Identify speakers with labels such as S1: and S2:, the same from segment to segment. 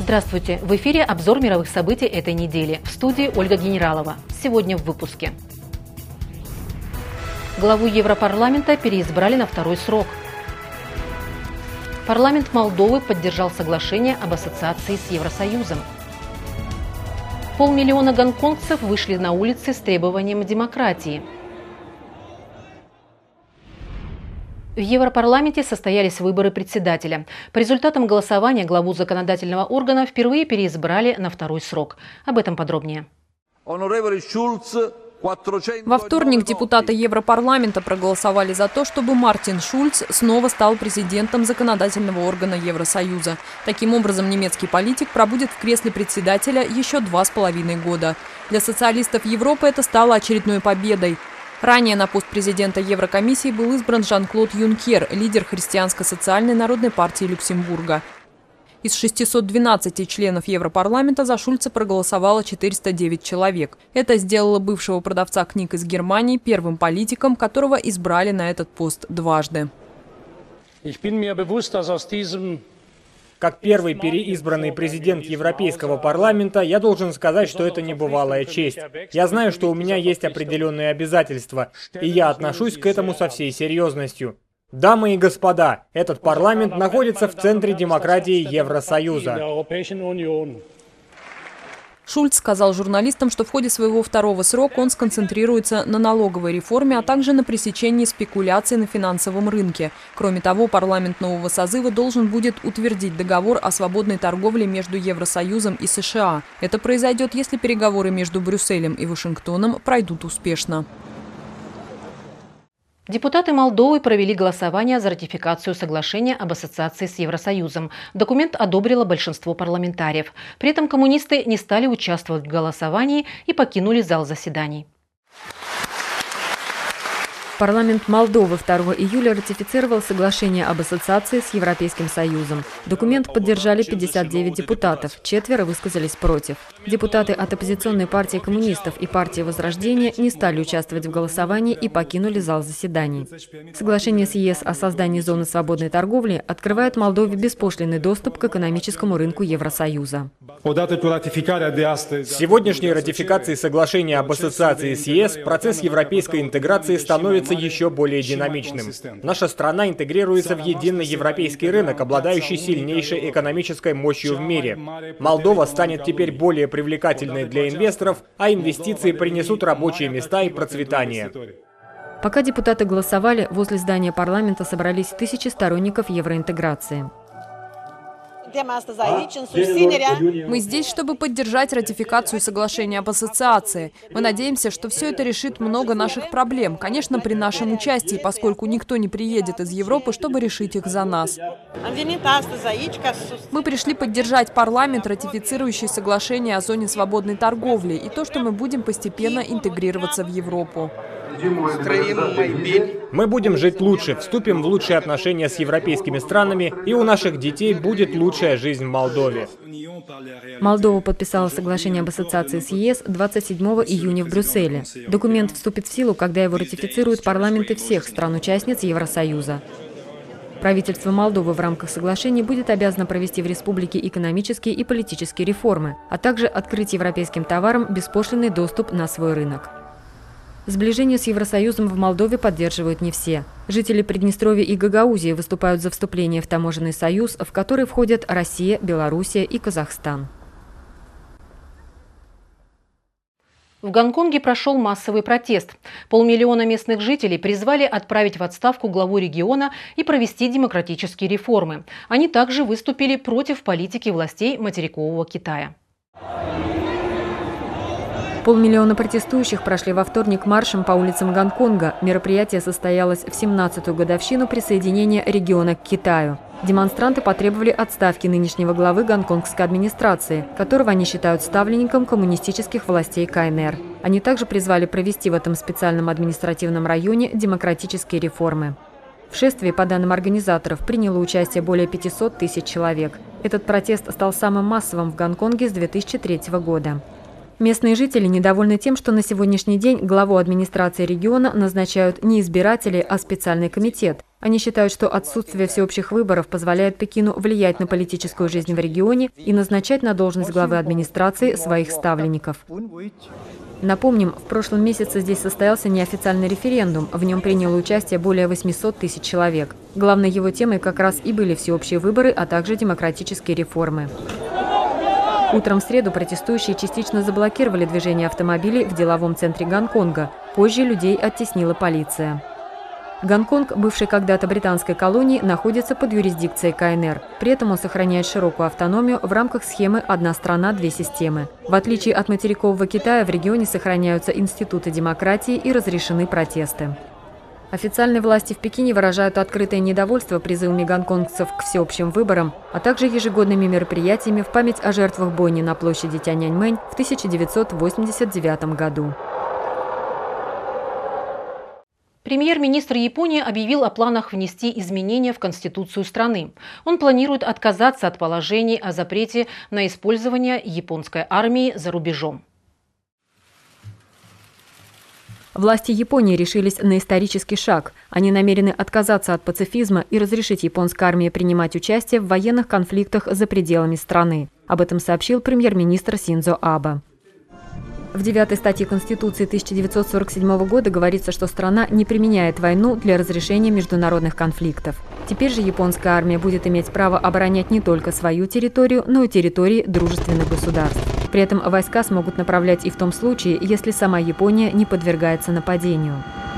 S1: Здравствуйте! В эфире обзор мировых событий этой недели. В студии Ольга Генералова. Сегодня в выпуске. Главу Европарламента переизбрали на второй срок. Парламент Молдовы поддержал соглашение об ассоциации с Евросоюзом. 500 000 гонконгцев вышли на улицы с требованием демократии. В Европарламенте состоялись выборы председателя. По результатам голосования главу законодательного органа впервые переизбрали на второй срок. Об этом подробнее.
S2: Во вторник депутаты Европарламента проголосовали за то, чтобы Мартин Шульц снова стал президентом законодательного органа Евросоюза. Таким образом, немецкий политик пробудет в кресле председателя еще 2,5 года. Для социалистов Европы это стало очередной победой. Ранее на пост президента Еврокомиссии был избран Жан-Клод Юнкер, лидер Христианско-социальной народной партии Люксембурга. Из 612 членов Европарламента за Шульца проголосовало 409 человек. Это сделало бывшего продавца книг из Германии первым политиком, которого избрали на этот пост дважды.
S3: Как первый переизбранный президент Европейского парламента, я должен сказать, что это небывалая честь. Я знаю, что у меня есть определенные обязательства, и я отношусь к этому со всей серьезностью. Дамы и господа, этот парламент находится в центре демократии Евросоюза.
S2: Шульц сказал журналистам, что в ходе своего второго срока он сконцентрируется на налоговой реформе, а также на пресечении спекуляций на финансовом рынке. Кроме того, парламент нового созыва должен будет утвердить договор о свободной торговле между Евросоюзом и США. Это произойдет, если переговоры между Брюсселем и Вашингтоном пройдут успешно.
S1: Депутаты Молдовы провели голосование за ратификацию соглашения об ассоциации с Евросоюзом. Документ одобрило большинство парламентариев. При этом коммунисты не стали участвовать в голосовании и покинули зал заседаний.
S4: Парламент Молдовы 2 июля ратифицировал соглашение об ассоциации с Европейским Союзом. Документ поддержали 59 депутатов, 4 высказались против. Депутаты от оппозиционной партии коммунистов и партии Возрождения не стали участвовать в голосовании и покинули зал заседаний. Соглашение с ЕС о создании зоны свободной торговли открывает Молдове беспошлинный доступ к экономическому рынку Евросоюза.
S3: С сегодняшней ратификацией соглашения об ассоциации с ЕС процесс европейской интеграции становится еще более динамичным. Наша страна интегрируется в единый европейский рынок, обладающий сильнейшей экономической мощью в мире. Молдова станет теперь более привлекательной для инвесторов, а инвестиции принесут рабочие места и процветание.
S4: Пока депутаты голосовали, возле здания парламента собрались тысячи сторонников евроинтеграции.
S2: Мы здесь, чтобы поддержать ратификацию соглашения об ассоциации. Мы надеемся, что все это решит много наших проблем. Конечно, при нашем участии, поскольку никто не приедет из Европы, чтобы решить их за нас. Мы пришли поддержать парламент, ратифицирующий соглашение о зоне свободной торговли, и то, что мы будем постепенно интегрироваться в Европу.
S3: Мы будем жить лучше, вступим в лучшие отношения с европейскими странами, и у наших детей будет лучшая жизнь в Молдове.
S4: Молдова подписала соглашение об ассоциации с ЕС 27 июня в Брюсселе. Документ вступит в силу, когда его ратифицируют парламенты всех стран-участниц Евросоюза. Правительство Молдовы в рамках соглашения будет обязано провести в республике экономические и политические реформы, а также открыть европейским товарам беспошлинный доступ на свой рынок. Сближение с Евросоюзом в Молдове поддерживают не все. Жители Приднестровья и Гагаузии выступают за вступление в таможенный союз, в который входят Россия, Белоруссия и Казахстан.
S1: В Гонконге прошел массовый протест. 500 000 местных жителей призвали отправить в отставку главу региона и провести демократические реформы. Они также выступили против политики властей материкового Китая.
S4: 500 000 протестующих прошли во вторник маршем по улицам Гонконга. Мероприятие состоялось в 17-ю годовщину присоединения региона к Китаю. Демонстранты потребовали отставки нынешнего главы гонконгской администрации, которого они считают ставленником коммунистических властей КНР. Они также призвали провести в этом специальном административном районе демократические реформы. В шествии, по данным организаторов, приняло участие более 500 000 человек. Этот протест стал самым массовым в Гонконге с 2003 года. Местные жители недовольны тем, что на сегодняшний день главу администрации региона назначают не избиратели, а специальный комитет. Они считают, что отсутствие всеобщих выборов позволяет Пекину влиять на политическую жизнь в регионе и назначать на должность главы администрации своих ставленников. Напомним, в прошлом месяце здесь состоялся неофициальный референдум. В нем приняло участие более 800 тысяч человек. Главной его темой как раз и были всеобщие выборы, а также демократические реформы. Утром в среду протестующие частично заблокировали движение автомобилей в деловом центре Гонконга. Позже людей оттеснила полиция. Гонконг, бывший когда-то британской колонией, находится под юрисдикцией КНР. При этом он сохраняет широкую автономию в рамках схемы «Одна страна, две системы». В отличие от материкового Китая, в регионе сохраняются институты демократии и разрешены протесты. Официальные власти в Пекине выражают открытое недовольство призывами гонконгцев к всеобщим выборам, а также ежегодными мероприятиями в память о жертвах бойни на площади Тяньаньмэнь в 1989 году.
S1: Премьер-министр Японии объявил о планах внести изменения в Конституцию страны. Он планирует отказаться от положений о запрете на использование японской армии за рубежом.
S4: Власти Японии решились на исторический шаг. Они намерены отказаться от пацифизма и разрешить японской армии принимать участие в военных конфликтах за пределами страны. Об этом сообщил премьер-министр Синдзо Абе. В 9-й статье Конституции 1947 года говорится, что страна не применяет войну для разрешения международных конфликтов. Теперь же японская армия будет иметь право оборонять не только свою территорию, но и территории дружественных государств. При этом войска смогут направлять и в том случае, если сама Япония не подвергается нападению.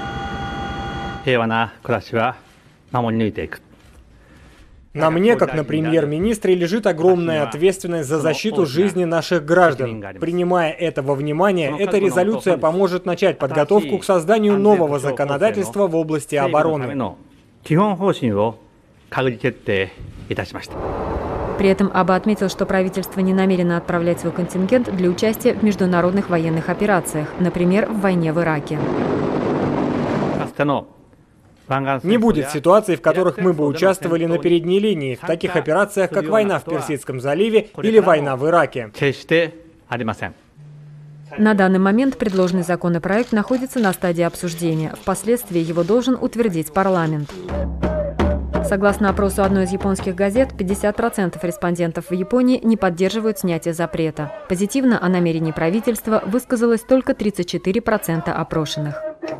S3: На мне, как на премьер-министре, лежит огромная ответственность за защиту жизни наших граждан. Принимая это во внимание, эта резолюция поможет начать подготовку к созданию нового законодательства в области обороны.
S4: При этом Абе отметил, что правительство не намерено отправлять свой контингент для участия в международных военных операциях, например, в войне в Ираке.
S3: Не будет ситуаций, в которых мы бы участвовали на передней линии, в таких операциях, как война в Персидском заливе или война в Ираке.
S4: На данный момент предложенный законопроект находится на стадии обсуждения. Впоследствии его должен утвердить парламент. Согласно опросу одной из японских газет, 50% респондентов в Японии не поддерживают снятие запрета. Позитивно о намерении правительства высказалось только 34% опрошенных.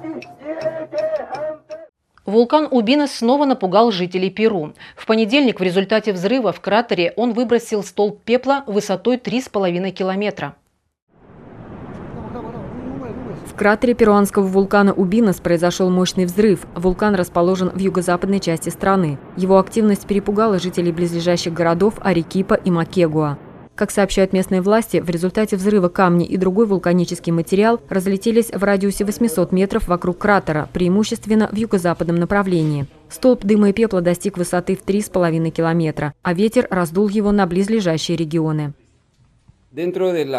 S1: Вулкан Убинос снова напугал жителей Перу. В понедельник в результате взрыва в кратере он выбросил столб пепла высотой 3,5 километра.
S4: В кратере перуанского вулкана Убинос произошел мощный взрыв. Вулкан расположен в юго-западной части страны. Его активность перепугала жителей близлежащих городов Арекипа и Макегуа. Как сообщают местные власти, в результате взрыва камни и другой вулканический материал разлетелись в радиусе 800 метров вокруг кратера, преимущественно в юго-западном направлении. Столб дыма и пепла достиг высоты в 3,5 километра, а ветер раздул его на близлежащие регионы.
S3: В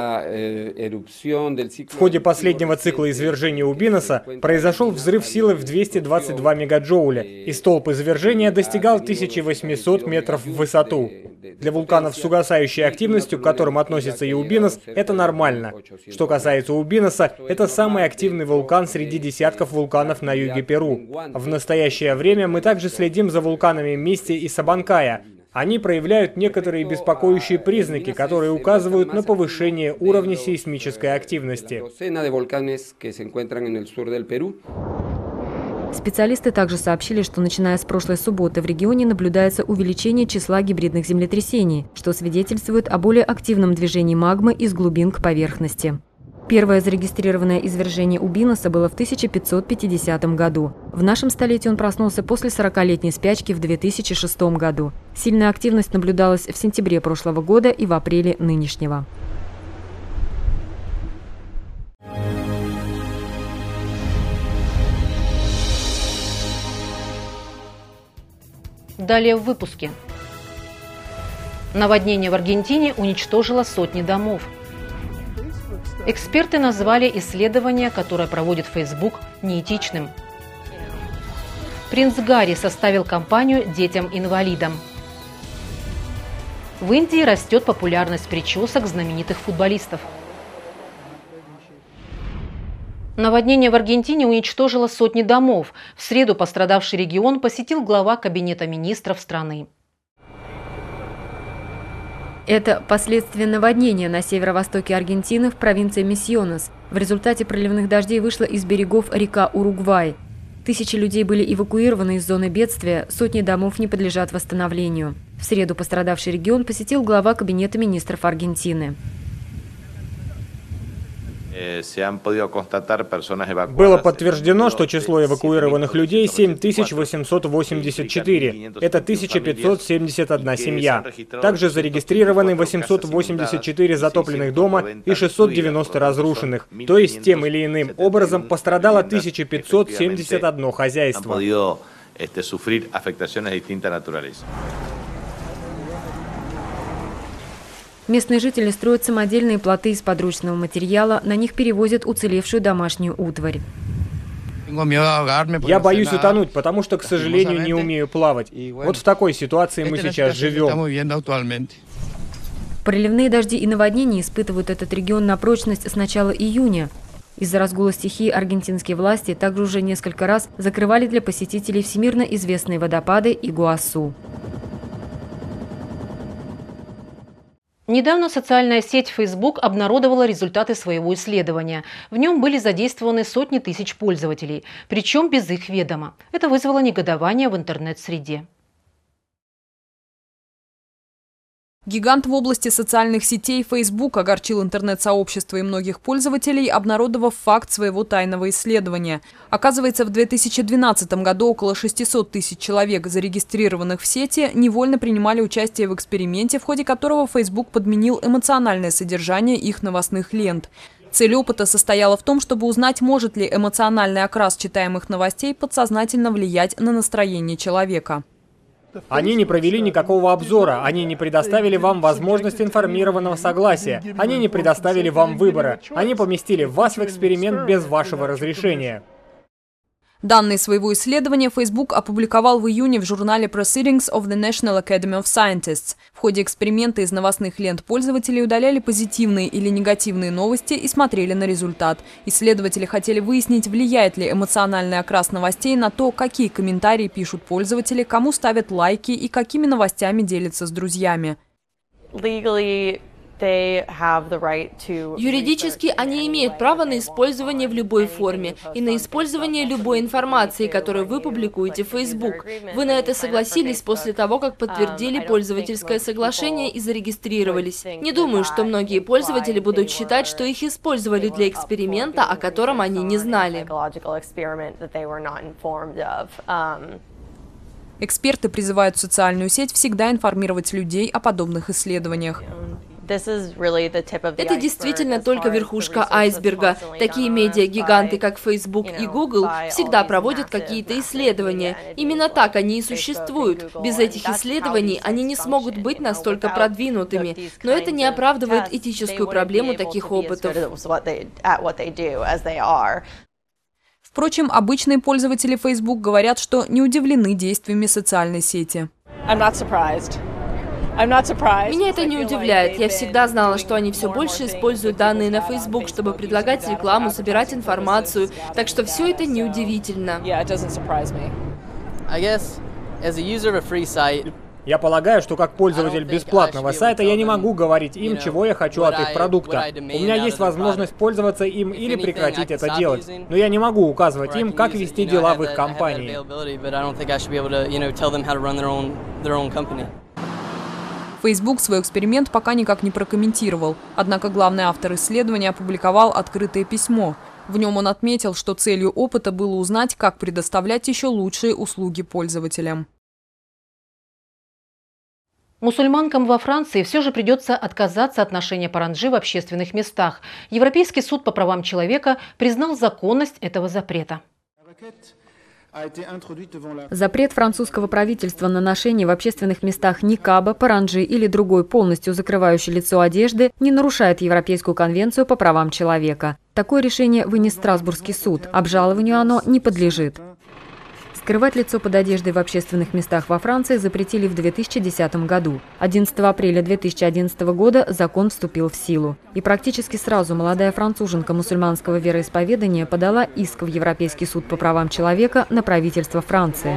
S3: ходе последнего цикла извержения Убиноса произошел взрыв силы в 222 мегаджоуля, и столб извержения достигал 1800 метров в высоту. Для вулканов с угасающей активностью, к которым относится и Убинос, это нормально. Что касается Убиноса, это самый активный вулкан среди десятков вулканов на юге Перу. В настоящее время мы также следим за вулканами Мисти и Сабанкая. Они проявляют некоторые беспокоящие признаки, которые указывают на повышение уровня сейсмической активности.
S4: Специалисты также сообщили, что начиная с прошлой субботы в регионе наблюдается увеличение числа гибридных землетрясений, что свидетельствует о более активном движении магмы из глубин к поверхности. Первое зарегистрированное извержение Убиноса было в 1550 году. В нашем столетии он проснулся после 40-летней спячки в 2006 году. Сильная активность наблюдалась в сентябре прошлого года и в апреле нынешнего.
S1: Далее в выпуске. Наводнение в Аргентине уничтожило сотни домов. Эксперты назвали исследование, которое проводит Facebook, неэтичным. Принц Гарри составил кампанию детям-инвалидам. В Индии растет популярность причесок знаменитых футболистов. Наводнение в Аргентине уничтожило сотни домов. В среду пострадавший регион посетил глава Кабинета министров страны.
S4: Это последствия наводнения на северо-востоке Аргентины в провинции Мисьонес. В результате проливных дождей вышла из берегов река Уругвай. Тысячи людей были эвакуированы из зоны бедствия, сотни домов не подлежат восстановлению. В среду пострадавший регион посетил глава Кабинета министров Аргентины.
S3: Было подтверждено, что число эвакуированных людей 7884. Это 1571 семья. Также зарегистрированы 884 затопленных дома и 690 разрушенных. То есть тем или иным образом пострадало 1571 хозяйство.
S4: Местные жители строят самодельные плоты из подручного материала, на них перевозят уцелевшую домашнюю утварь.
S3: Я боюсь утонуть, потому что, к сожалению, не умею плавать. Вот в такой ситуации мы сейчас живем.
S4: Проливные дожди и наводнения испытывают этот регион на прочность с начала июня. Из-за разгула стихии аргентинские власти также уже несколько раз закрывали для посетителей всемирно известные водопады Игуасу.
S1: Недавно социальная сеть Facebook обнародовала результаты своего исследования. В нем были задействованы сотни тысяч пользователей, причем без их ведома. Это вызвало негодование в интернет-среде.
S2: Гигант в области социальных сетей Facebook огорчил интернет-сообщество и многих пользователей, обнародовав факт своего тайного исследования. Оказывается, в 2012 году около 600 тысяч человек, зарегистрированных в сети, невольно принимали участие в эксперименте, в ходе которого Facebook подменил эмоциональное содержание их новостных лент. Цель опыта состояла в том, чтобы узнать, может ли эмоциональный окрас читаемых новостей подсознательно влиять на настроение человека.
S3: Они не провели никакого обзора, они не предоставили вам возможность информированного согласия, они не предоставили вам выбора, они поместили вас в эксперимент без вашего разрешения.
S2: Данные своего исследования Facebook опубликовал в июне в журнале Proceedings of the National Academy of Scientists. В ходе эксперимента из новостных лент пользователей удаляли позитивные или негативные новости и смотрели на результат. Исследователи хотели выяснить, влияет ли эмоциональный окрас новостей на то, какие комментарии пишут пользователи, кому ставят лайки и какими новостями делятся с друзьями.
S5: Юридически они имеют право на использование в любой форме и на использование любой информации, которую вы публикуете в Facebook. Вы на это согласились после того, как подтвердили пользовательское соглашение и зарегистрировались. Не думаю, что многие пользователи будут считать, что их использовали для эксперимента, о котором они не знали.
S2: Эксперты призывают социальную сеть всегда информировать людей о подобных исследованиях.
S5: Это действительно только верхушка айсберга. Такие медиагиганты, как Facebook и Google, всегда проводят какие-то исследования. Именно так они и существуют. Без этих исследований они не смогут быть настолько продвинутыми. Но это не оправдывает этическую проблему таких опытов.
S2: Впрочем, обычные пользователи Facebook говорят, что не удивлены действиями социальной сети.
S5: Меня это не удивляет. Я всегда знала, что они все больше используют данные на Facebook, чтобы предлагать рекламу, собирать информацию. Так что все это неудивительно.
S3: Я полагаю, что как пользователь бесплатного сайта я не могу говорить им, чего я хочу от их продукта. У меня есть возможность пользоваться им или прекратить это делать. Но я не могу указывать им, как вести дела в их компании.
S2: Facebook свой эксперимент пока никак не прокомментировал. Однако главный автор исследования опубликовал открытое письмо. В нем он отметил, что целью опыта было узнать, как предоставлять еще лучшие услуги пользователям.
S1: Мусульманкам во Франции все же придется отказаться от ношения паранджи в общественных местах. Европейский суд по правам человека признал законность этого запрета.
S4: Запрет французского правительства на ношение в общественных местах никаба, паранджи или другой полностью закрывающей лицо одежды не нарушает Европейскую конвенцию по правам человека. Такое решение вынес Страсбургский суд. Обжалованию оно не подлежит. Скрывать лицо под одеждой в общественных местах во Франции запретили в 2010 году. 11 апреля 2011 года закон вступил в силу. И практически сразу молодая француженка мусульманского вероисповедания подала иск в Европейский суд по правам человека на правительство Франции.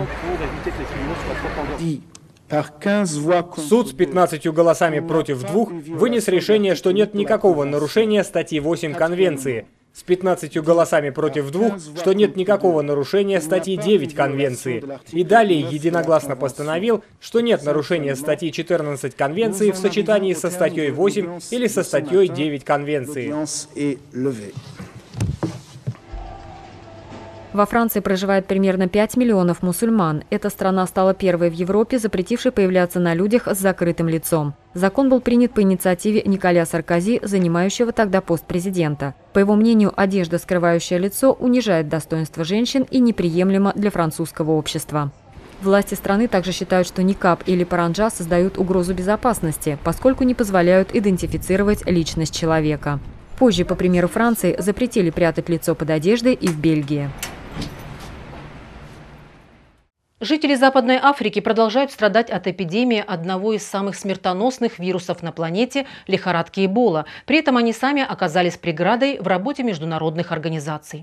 S3: Суд с 15 голосами против 2 вынес решение, что нет никакого нарушения статьи 8 Конвенции. С 15 голосами против 2, что нет никакого нарушения статьи 9 Конвенции. И далее единогласно постановил, что нет нарушения статьи 14 Конвенции в сочетании со статьей 8 или со статьей 9 Конвенции.
S4: Во Франции проживает примерно 5 миллионов мусульман. Эта страна стала первой в Европе, запретившей появляться на людях с закрытым лицом. Закон был принят по инициативе Николя Саркози, занимающего тогда пост президента. По его мнению, одежда, скрывающая лицо, унижает достоинство женщин и неприемлема для французского общества. Власти страны также считают, что никаб или паранджа создают угрозу безопасности, поскольку не позволяют идентифицировать личность человека. Позже, по примеру Франции, запретили прятать лицо под одеждой и в Бельгии.
S1: Жители Западной Африки продолжают страдать от эпидемии одного из самых смертоносных вирусов на планете – лихорадки Эбола. При этом они сами оказались преградой в работе международных организаций.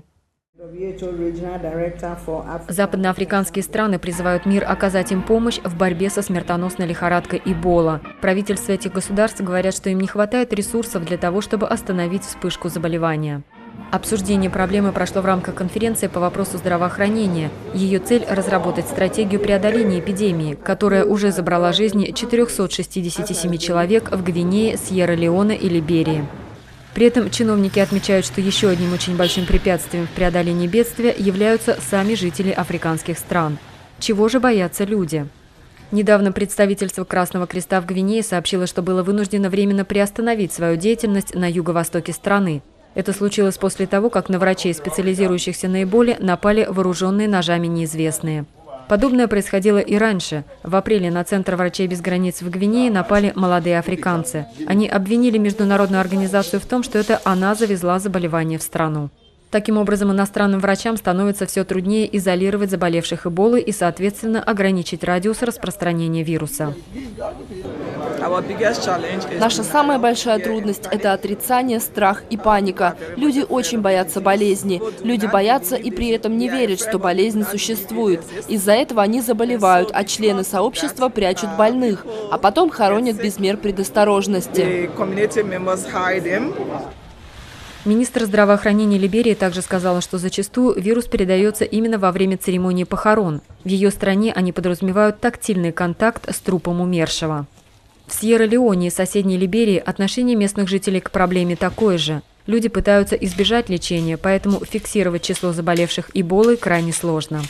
S4: Западноафриканские страны призывают мир оказать им помощь в борьбе со смертоносной лихорадкой Эбола. Правительства этих государств говорят, что им не хватает ресурсов для того, чтобы остановить вспышку заболевания. Обсуждение проблемы прошло в рамках конференции по вопросу здравоохранения. Ее цель – разработать стратегию преодоления эпидемии, которая уже забрала жизни 467 человек в Гвинее, Сьерра-Леоне и Либерии. При этом чиновники отмечают, что еще одним очень большим препятствием в преодолении бедствия являются сами жители африканских стран. Чего же боятся люди? Недавно представительство Красного Креста в Гвинее сообщило, что было вынуждено временно приостановить свою деятельность на юго-востоке страны. Это случилось после того, как на врачей, специализирующихся на Эболе, напали вооруженные ножами неизвестные. Подобное происходило и раньше. В апреле на Центр врачей без границ в Гвинее напали молодые африканцы. Они обвинили международную организацию в том, что это она завезла заболевание в страну. Таким образом, иностранным врачам становится все труднее изолировать заболевших Эболой и, соответственно, ограничить радиус распространения вируса.
S5: Наша самая большая трудность – это отрицание, страх и паника. Люди очень боятся болезни. Люди боятся и при этом не верят, что болезнь существует. Из-за этого они заболевают, а члены сообщества прячут больных, а потом хоронят без мер предосторожности.
S4: Министр здравоохранения Либерии также сказала, что зачастую вирус передается именно во время церемонии похорон. В ее стране они подразумевают тактильный контакт с трупом умершего. В Сьерра-Леоне и соседней Либерии отношение местных жителей к проблеме такое же. Люди пытаются избежать лечения, поэтому фиксировать число заболевших Эболой крайне сложно.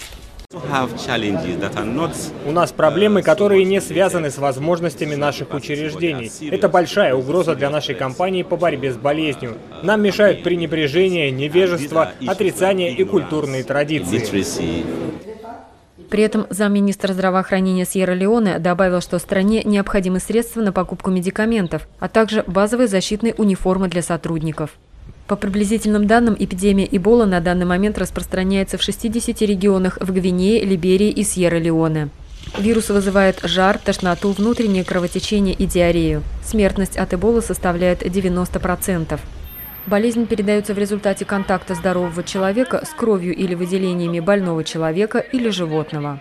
S3: У нас проблемы, которые не связаны с возможностями наших учреждений. Это большая угроза для нашей кампании по борьбе с болезнью. Нам мешают пренебрежение, невежество, отрицание и культурные традиции.
S4: При этом замминистра здравоохранения Сьерра-Леоне добавил, что стране необходимы средства на покупку медикаментов, а также базовые защитные униформы для сотрудников. По приблизительным данным, эпидемия Эбола на данный момент распространяется в 60 регионах в Гвинее, Либерии и Сьерра-Леоне. Вирус вызывает жар, тошноту, внутреннее кровотечение и диарею. Смертность от Эболы составляет 90%. Болезнь передается в результате контакта здорового человека с кровью или выделениями больного человека или животного.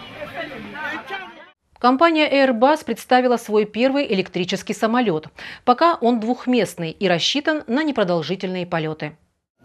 S1: Компания Airbus представила свой первый электрический самолет. Пока он двухместный и рассчитан на непродолжительные полеты.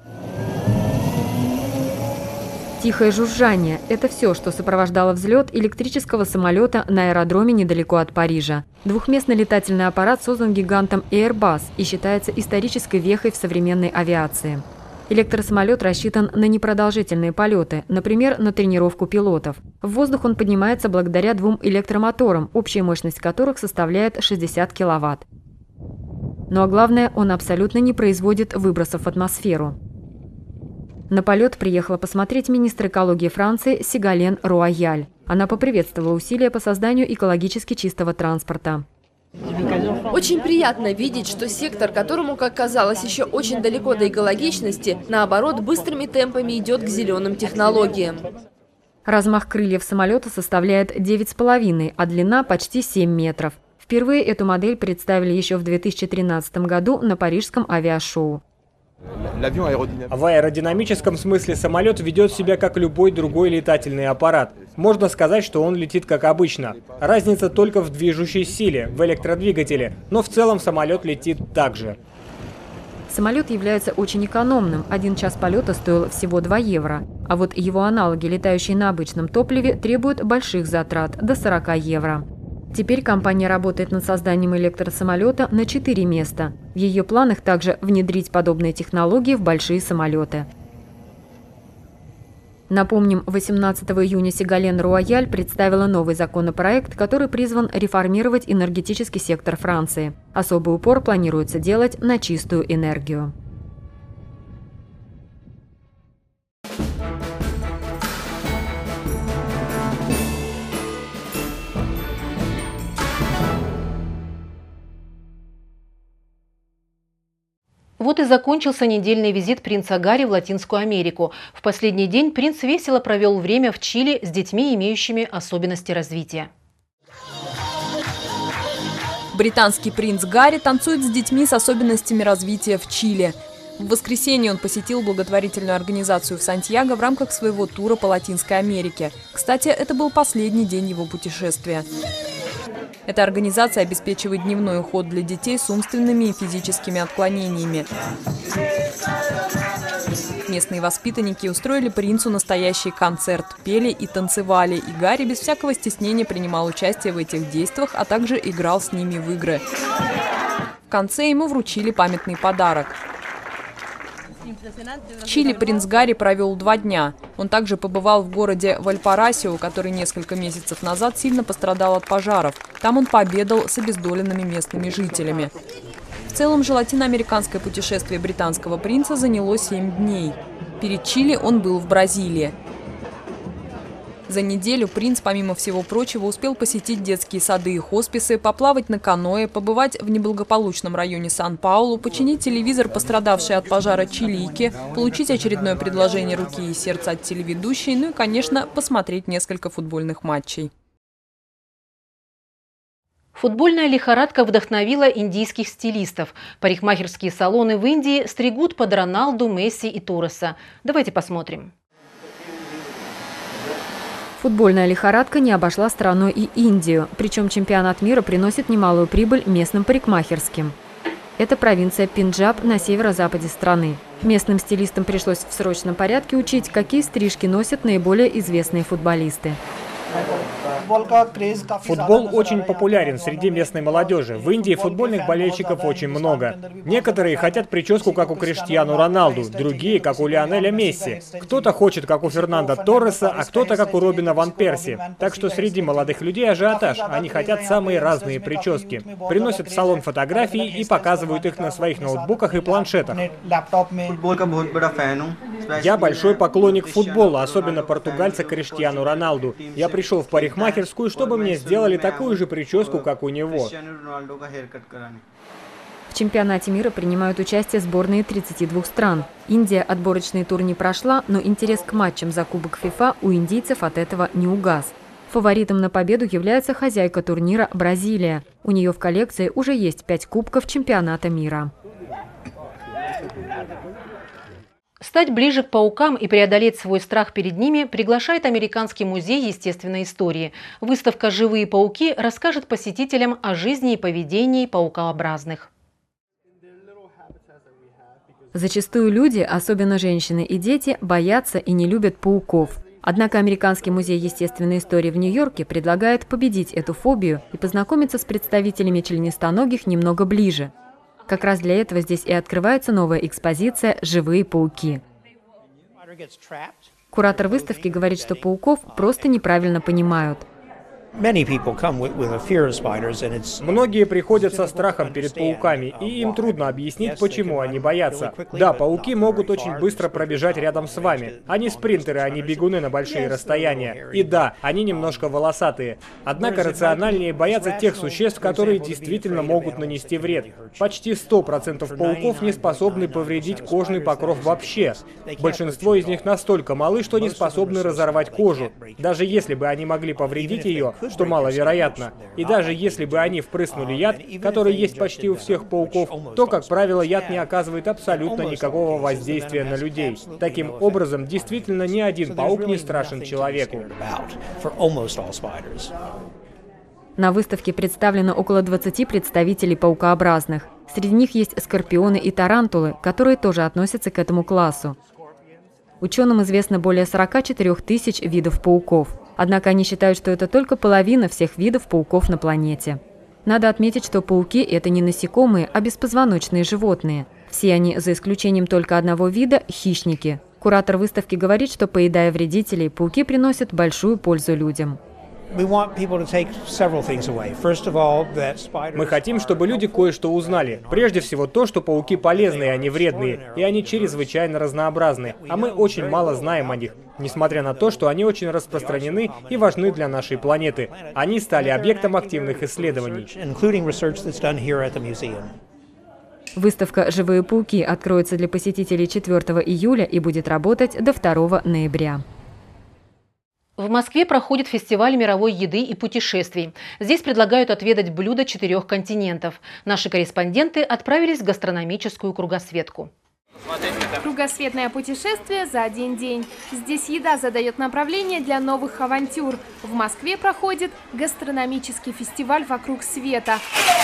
S4: Тихое жужжание – это все, что сопровождало взлет электрического самолета на аэродроме недалеко от Парижа. Двухместный летательный аппарат создан гигантом Airbus и считается исторической вехой в современной авиации. Электросамолет рассчитан на непродолжительные полеты, например, на тренировку пилотов. В воздух он поднимается благодаря двум электромоторам, общая мощность которых составляет 60 киловатт. Ну а главное, он абсолютно не производит выбросов в атмосферу. На полет приехала посмотреть министр экологии Франции Сигален Руаяль. Она поприветствовала усилия по созданию экологически чистого транспорта.
S5: Очень приятно видеть, что сектор, которому, как казалось, еще очень далеко до экологичности, наоборот, быстрыми темпами идет к зеленым технологиям.
S4: Размах крыльев самолета составляет 9,5, а длина почти 7 метров. Впервые эту модель представили еще в 2013 году на Парижском авиашоу.
S3: В аэродинамическом смысле самолет ведет себя как любой другой летательный аппарат. Можно сказать, что он летит как обычно. Разница только в движущей силе, в электродвигателе, но в целом самолет летит так же.
S4: Самолет является очень экономным. 1 час полета стоил всего 2 евро. А вот его аналоги, летающие на обычном топливе, требуют больших затрат – до 40 евро. Теперь компания работает над созданием электросамолета на 4 места. В ее планах также внедрить подобные технологии в большие самолеты. Напомним, 18 июня Сигален Руаяль представила новый законопроект, который призван реформировать энергетический сектор Франции. Особый упор планируется делать на чистую энергию.
S1: Вот и закончился недельный визит принца Гарри в Латинскую Америку. В последний день принц весело провел время в Чили с детьми, имеющими особенности развития.
S2: Британский принц Гарри танцует с детьми с особенностями развития в Чили. В воскресенье он посетил благотворительную организацию в Сантьяго в рамках своего тура по Латинской Америке. Кстати, это был последний день его путешествия. Эта организация обеспечивает дневной уход для детей с умственными и физическими отклонениями. Местные воспитанники устроили принцу настоящий концерт, пели и танцевали, и Гарри без всякого стеснения принимал участие в этих действиях, а также играл с ними в игры. В конце ему вручили памятный подарок. В Чили принц Гарри провел 2 дня. Он также побывал в городе Вальпарасио, который несколько месяцев назад сильно пострадал от пожаров. Там он пообедал с обездоленными местными жителями. В целом же латиноамериканское путешествие британского принца заняло 7 дней. Перед Чили он был в Бразилии. За неделю принц, помимо всего прочего, успел посетить детские сады и хосписы, поплавать на каноэ, побывать в неблагополучном районе Сан-Паулу, починить телевизор, пострадавший от пожара Чилийки, получить очередное предложение руки и сердца от телеведущей, ну и, конечно, посмотреть несколько футбольных матчей.
S1: Футбольная лихорадка вдохновила индийских стилистов. Парикмахерские салоны в Индии стригут под Роналду, Месси и Торреса. Давайте посмотрим.
S4: Футбольная лихорадка не обошла страной и Индию, причем чемпионат мира приносит немалую прибыль местным парикмахерским. Это провинция Пенджаб на северо-западе страны. Местным стилистам пришлось в срочном порядке учить, какие стрижки носят наиболее известные футболисты.
S3: Футбол очень популярен среди местной молодежи. В Индии футбольных болельщиков очень много. Некоторые хотят прическу, как у Криштиану Роналду, другие, как у Лионеля Месси. Кто-то хочет, как у Фернандо Торреса, а кто-то, как у Робина Ван Перси. Так что среди молодых людей ажиотаж. Они хотят самые разные прически. Приносят в салон фотографии и показывают их на своих ноутбуках и планшетах. Я большой поклонник футбола, особенно португальца Криштиану Роналду. Я пришел в парикмахерскую, чтобы мне сделали такую же прическу, как у него.
S4: В чемпионате мира принимают участие сборные 32 стран. Индия отборочный тур не прошла, но интерес к матчам за Кубок ФИФА у индийцев от этого не угас. Фаворитом на победу является хозяйка турнира Бразилия. У нее в коллекции уже есть 5 кубков чемпионата мира.
S1: Стать ближе к паукам и преодолеть свой страх перед ними приглашает Американский музей естественной истории. Выставка «Живые пауки» расскажет посетителям о жизни и поведении паукообразных.
S4: Зачастую люди, особенно женщины и дети, боятся и не любят пауков. Однако Американский музей естественной истории в Нью-Йорке предлагает победить эту фобию и познакомиться с представителями членистоногих немного ближе. Как раз для этого здесь и открывается новая экспозиция «Живые пауки». Куратор выставки говорит, что пауков просто неправильно понимают.
S3: Многие приходят со страхом перед пауками, и им трудно объяснить, почему они боятся. Да, пауки могут очень быстро пробежать рядом с вами. Они спринтеры, а не бегуны на большие расстояния. И да, они немножко волосатые. Однако рациональнее боятся тех существ, которые действительно могут нанести вред. Почти 100% пауков не способны повредить кожный покров вообще. Большинство из них настолько малы, что не способны разорвать кожу. Даже если бы они могли повредить ее, что маловероятно. И даже если бы они впрыснули яд, который есть почти у всех пауков, то, как правило, яд не оказывает абсолютно никакого воздействия на людей. Таким образом, действительно, ни один паук не страшен человеку.
S4: На выставке представлено около 20 представителей паукообразных. Среди них есть скорпионы и тарантулы, которые тоже относятся к этому классу. Ученым известно более 44 тысяч видов пауков. Однако они считают, что это только половина всех видов пауков на планете. Надо отметить, что пауки – это не насекомые, а беспозвоночные животные. Все они, за исключением только одного вида – хищники. Куратор выставки говорит, что, поедая вредителей, пауки приносят большую пользу людям.
S3: Мы хотим, чтобы люди кое-что узнали. Прежде всего то, что пауки полезные, а не вредные, и они чрезвычайно разнообразны, а мы очень мало знаем о них, несмотря на то, что они очень распространены и важны для нашей планеты. Они стали объектом активных исследований.
S4: Выставка «Живые пауки» откроется для посетителей 4 июля и будет работать до 2 ноября.
S1: В Москве проходит фестиваль мировой еды и путешествий. Здесь предлагают отведать блюда 4 континентов. Наши корреспонденты отправились в гастрономическую кругосветку.
S6: Кругосветное путешествие за один день. Здесь еда задает направление для новых авантюр. В Москве проходит гастрономический фестиваль «Вокруг света».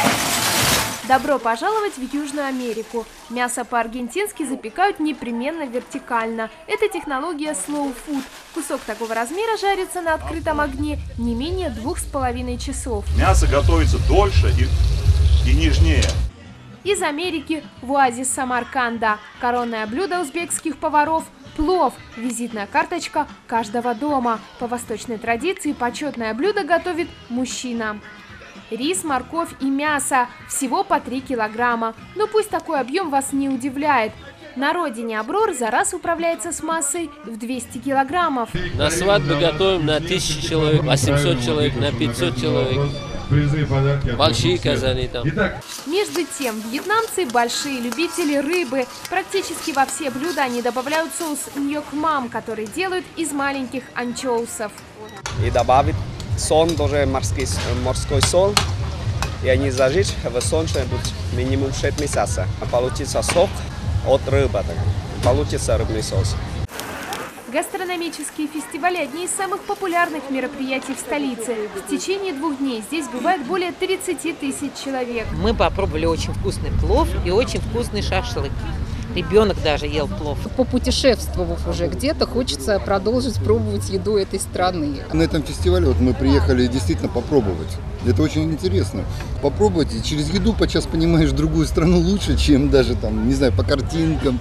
S6: Добро пожаловать в Южную Америку. Мясо по-аргентински запекают непременно вертикально. Это технология slow food. Кусок такого размера жарится на открытом огне не менее 2,5 часов.
S7: Мясо готовится дольше и нежнее.
S6: Из Америки в оазис Самарканда. Коронное блюдо узбекских поваров – плов. Визитная карточка каждого дома. По восточной традиции почетное блюдо готовит мужчина. Рис, морковь и мясо. Всего по 3 килограмма. Но пусть такой объем вас не удивляет. На родине Аброр за раз управляется с массой в 200 килограммов.
S8: На свадьбу готовим на 1000 человек, 800 человек, на 500 человек. Большие казаны там.
S6: Между тем, вьетнамцы большие любители рыбы. Практически во все блюда они добавляют соус ньок мам, который делают из маленьких анчоусов.
S9: И добавить соль, тоже морской соль, и они зажечь в солнце будет минимум 6 месяцев. Получится сок от рыбы, получится рыбный соус.
S6: Гастрономические фестивали – одни из самых популярных мероприятий в столице. В течение 2 дней здесь бывает более 30 тысяч человек.
S10: Мы попробовали очень вкусный плов и очень вкусный шашлык. Ребенок даже ел плов.
S11: Попутешествовав уже где-то, хочется продолжить пробовать еду этой страны.
S12: На этом фестивале мы приехали действительно попробовать. Это очень интересно. Попробовать, и через еду подчас понимаешь другую страну лучше, чем даже там, не знаю, по картинкам.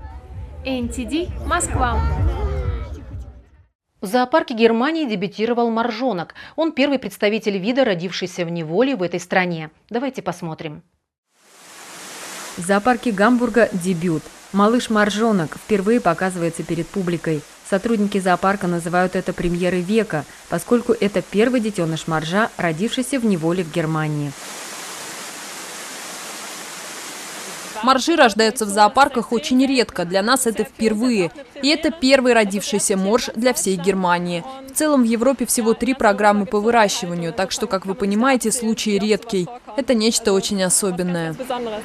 S6: NTD, Москва.
S1: В зоопарке Германии дебютировал моржонок. Он первый представитель вида, родившийся в неволе в этой стране. Давайте посмотрим.
S4: В зоопарке Гамбурга дебют. Малыш-моржонок впервые показывается перед публикой. Сотрудники зоопарка называют это премьерой века, поскольку это первый детеныш моржа, родившийся в неволе в Германии.
S2: Моржи рождаются в зоопарках очень редко, для нас это впервые. И это первый родившийся морж для всей Германии. В целом в Европе всего 3 программы по выращиванию, так что, как вы понимаете, случай редкий. Это нечто очень особенное.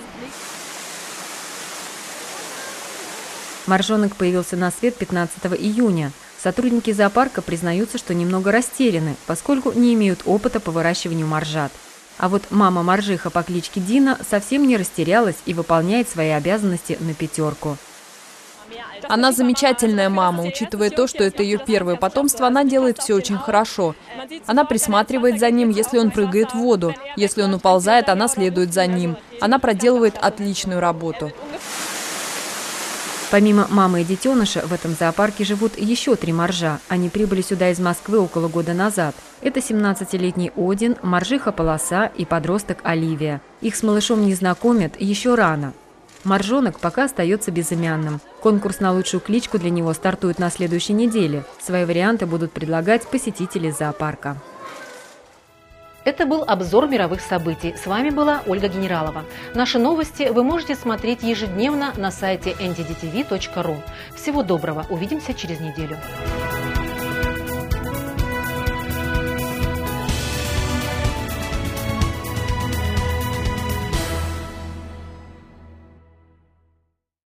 S4: Моржонок появился на свет 15 июня. Сотрудники зоопарка признаются, что немного растеряны, поскольку не имеют опыта по выращиванию моржат. А вот мама-моржиха по кличке Дина совсем не растерялась и выполняет свои обязанности на 5.
S2: Она замечательная мама, учитывая то, что это ее первое потомство, она делает все очень хорошо. Она присматривает за ним, если он прыгает в воду. Если он уползает, она следует за ним. Она проделывает отличную работу.
S4: Помимо мамы и детеныша, в этом зоопарке живут еще 3 моржа. Они прибыли сюда из Москвы около года назад. Это 17-летний Один, моржиха Полоса и подросток Оливия. Их с малышом не знакомят еще рано. Моржонок пока остается безымянным. Конкурс на лучшую кличку для него стартует на следующей неделе. Свои варианты будут предлагать посетители зоопарка.
S1: Это был обзор мировых событий. С вами была Ольга Генералова. Наши новости вы можете смотреть ежедневно на сайте nddtv.ru. Всего доброго. Увидимся через неделю.